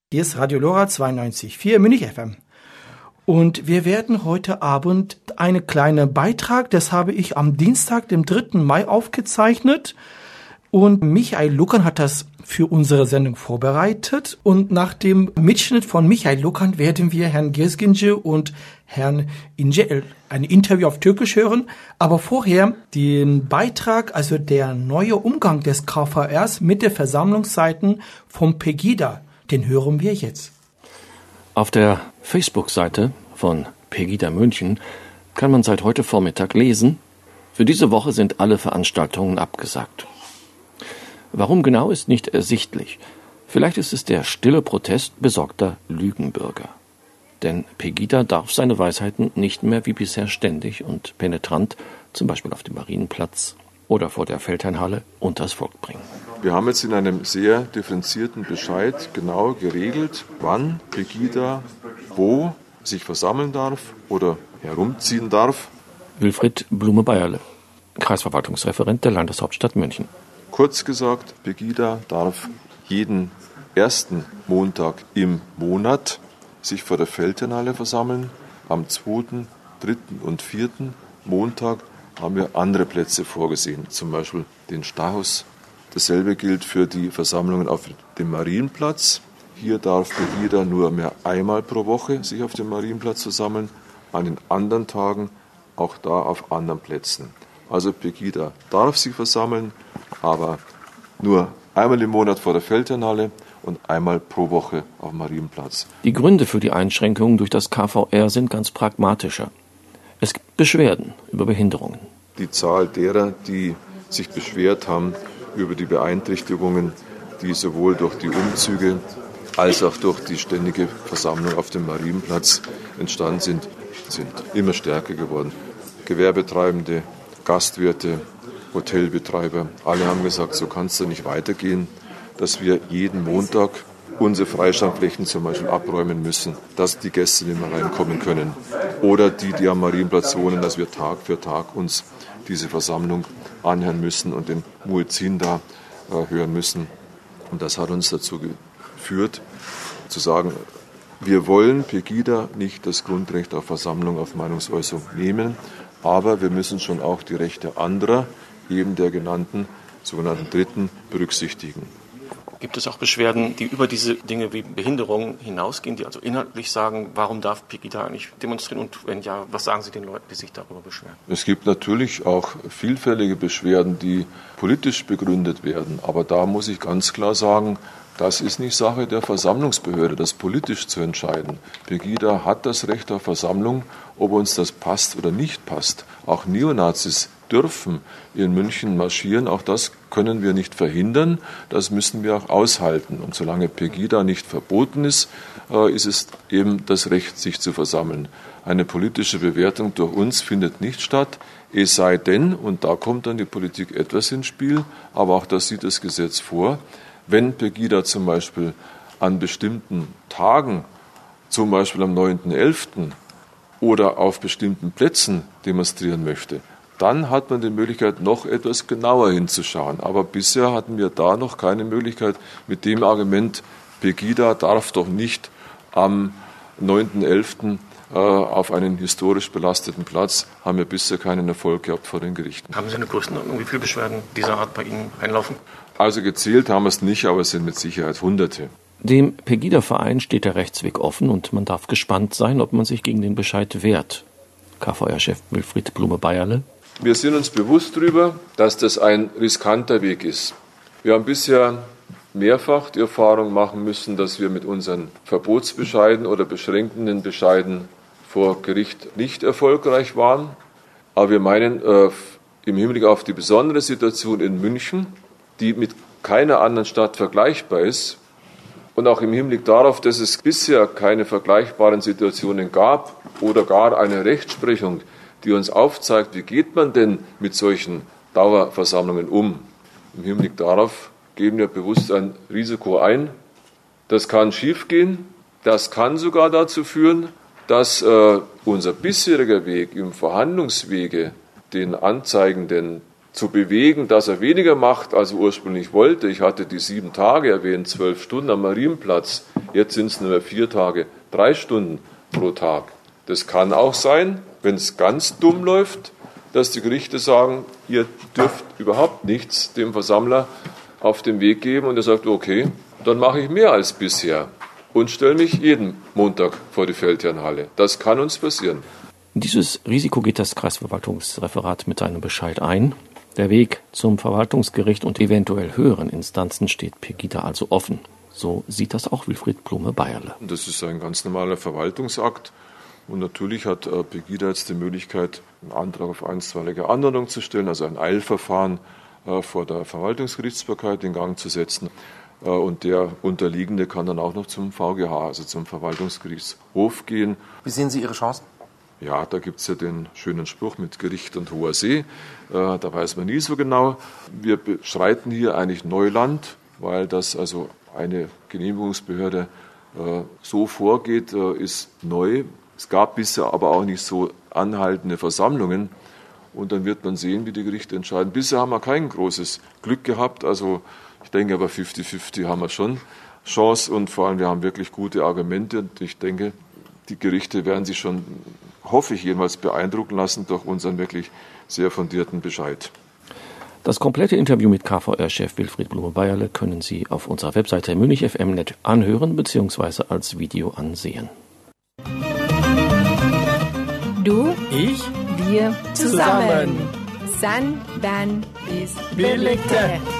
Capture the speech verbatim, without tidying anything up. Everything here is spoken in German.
Hier ist Radio Lora zweiundneunzig Komma vier München F M. Und wir werden heute Abend einen kleinen Beitrag, das habe ich am Dienstag, dem dritten Mai aufgezeichnet. Und Michael Lukan hat das für unsere Sendung vorbereitet. Und nach dem Mitschnitt von Michael Lukan werden wir Herrn Gezginci und Herrn İnce ein Interview auf Türkisch hören. Aber vorher den Beitrag, also der neue Umgang des K V Rs mit den Versammlungszeiten vom Pegida. Den hören wir jetzt. Auf der Facebook-Seite von Pegida München kann man seit heute Vormittag lesen, für diese Woche sind alle Veranstaltungen abgesagt. Warum genau ist nicht ersichtlich. Vielleicht ist es der stille Protest besorgter Lügenbürger. Denn Pegida darf seine Weisheiten nicht mehr wie bisher ständig und penetrant, zum Beispiel auf dem Marienplatz oder vor der Feldherrnhalle, unters Volk bringen. Wir haben jetzt in einem sehr differenzierten Bescheid genau geregelt, wann Pegida wo sich versammeln darf oder herumziehen darf. Wilfried Blume-Beierle, Kreisverwaltungsreferent der Landeshauptstadt München. Kurz gesagt, Pegida darf jeden ersten Montag im Monat sich vor der Feldherrnhalle versammeln. Am zweiten, dritten und vierten Montag haben wir andere Plätze vorgesehen, zum Beispiel den Stachus. Dasselbe gilt für die Versammlungen auf dem Marienplatz. Hier darf Pegida nur mehr einmal pro Woche sich auf dem Marienplatz versammeln, an den anderen Tagen auch da auf anderen Plätzen. Also Pegida darf sich versammeln, aber nur einmal im Monat vor der Feldherrnhalle und einmal pro Woche auf dem Marienplatz. Die Gründe für die Einschränkungen durch das K V R sind ganz pragmatischer. Es gibt Beschwerden über Behinderungen. Die Zahl derer, die sich beschwert haben über die Beeinträchtigungen, die sowohl durch die Umzüge als auch durch die ständige Versammlung auf dem Marienplatz entstanden sind, sind immer stärker geworden. Gewerbetreibende, Gastwirte, Hotelbetreiber, alle haben gesagt, so kann es doch nicht weitergehen, dass wir jeden Montag unsere Freistandflächen zum Beispiel abräumen müssen, dass die Gäste nicht mehr reinkommen können. Oder die, die am Marienplatz wohnen, dass wir Tag für Tag uns diese Versammlung anhören müssen und den Muezzin da äh, hören müssen. Und das hat uns dazu geführt, zu sagen, wir wollen Pegida nicht das Grundrecht auf Versammlung, auf Meinungsäußerung nehmen, aber wir müssen schon auch die Rechte anderer, eben der genannten, sogenannten Dritten, berücksichtigen. Gibt es auch Beschwerden, die über diese Dinge wie Behinderung hinausgehen, die also inhaltlich sagen, warum darf Pegida eigentlich demonstrieren und wenn ja, was sagen Sie den Leuten, die sich darüber beschweren? Es gibt natürlich auch vielfältige Beschwerden, die politisch begründet werden, aber da muss ich ganz klar sagen, das ist nicht Sache der Versammlungsbehörde, das politisch zu entscheiden. Pegida hat das Recht auf Versammlung, ob uns das passt oder nicht passt. Auch Neonazis dürfen in München marschieren, auch das können wir nicht verhindern, das müssen wir auch aushalten. Und solange Pegida nicht verboten ist, ist es eben das Recht, sich zu versammeln. Eine politische Bewertung durch uns findet nicht statt, es sei denn, und da kommt dann die Politik etwas ins Spiel, aber auch das sieht das Gesetz vor, wenn Pegida zum Beispiel an bestimmten Tagen, zum Beispiel am neunten elften oder auf bestimmten Plätzen demonstrieren möchte, dann hat man die Möglichkeit, noch etwas genauer hinzuschauen. Aber bisher hatten wir da noch keine Möglichkeit mit dem Argument, Pegida darf doch nicht am neunten elften äh, auf einen historisch belasteten Platz, haben wir bisher keinen Erfolg gehabt vor den Gerichten. Haben Sie eine Größenordnung, wie viele Beschwerden dieser Art bei Ihnen einlaufen? Also gezählt haben wir es nicht, aber es sind mit Sicherheit Hunderte. Dem Pegida-Verein steht der Rechtsweg offen und man darf gespannt sein, ob man sich gegen den Bescheid wehrt. K V R-Chef Wilfried Blume-Beierle. Wir sind uns bewusst darüber, dass das ein riskanter Weg ist. Wir haben bisher mehrfach die Erfahrung machen müssen, dass wir mit unseren Verbotsbescheiden oder beschränkenden Bescheiden vor Gericht nicht erfolgreich waren. Aber wir meinen, äh, im Hinblick auf die besondere Situation in München, die mit keiner anderen Stadt vergleichbar ist, und auch im Hinblick darauf, dass es bisher keine vergleichbaren Situationen gab oder gar eine Rechtsprechung, die uns aufzeigt, wie geht man denn mit solchen Dauerversammlungen um. Im Hinblick darauf gehen wir bewusst ein Risiko ein. Das kann schiefgehen, das kann sogar dazu führen, dass äh, unser bisheriger Weg im Verhandlungswege den Anzeigenden zu bewegen, dass er weniger macht, als er ursprünglich wollte. Ich hatte die sieben Tage erwähnt, zwölf Stunden am Marienplatz. Jetzt sind es nur vier Tage, drei Stunden pro Tag. Das kann auch sein, wenn es ganz dumm läuft, dass die Gerichte sagen, ihr dürft überhaupt nichts dem Versammler auf den Weg geben und er sagt, okay, dann mache ich mehr als bisher und stelle mich jeden Montag vor die Feldherrnhalle. Das kann uns passieren. Dieses Risiko geht das Kreisverwaltungsreferat mit einem Bescheid ein. Der Weg zum Verwaltungsgericht und eventuell höheren Instanzen steht Pegida also offen. So sieht das auch Wilfried Blume-Bayerle. Das ist ein ganz normaler Verwaltungsakt. Und natürlich hat äh, Pegida jetzt die Möglichkeit, einen Antrag auf einstweilige Anordnung zu stellen, also ein Eilverfahren äh, vor der Verwaltungsgerichtsbarkeit in Gang zu setzen. Äh, und der Unterliegende kann dann auch noch zum V G H, also zum Verwaltungsgerichtshof gehen. Wie sehen Sie Ihre Chancen? Ja, da gibt es ja den schönen Spruch mit Gericht und hoher See. Äh, da weiß man nie so genau. Wir beschreiten hier eigentlich Neuland, weil das also eine Genehmigungsbehörde äh, so vorgeht, äh, ist neu. Es gab bisher aber auch nicht so anhaltende Versammlungen. Und dann wird man sehen, wie die Gerichte entscheiden. Bisher haben wir kein großes Glück gehabt. Also ich denke aber fünfzig fünfzig haben wir schon Chance. Und vor allem wir haben wirklich gute Argumente. Und ich denke, die Gerichte werden sich schon, hoffe ich jedenfalls, beeindrucken lassen durch unseren wirklich sehr fundierten Bescheid. Das komplette Interview mit K V R-Chef Wilfried Blume-Bayerle können Sie auf unserer Webseite münich F M Punkt net anhören bzw. als Video ansehen. Du, Ich, wir, zusammen. San, Ban, bis Belegte.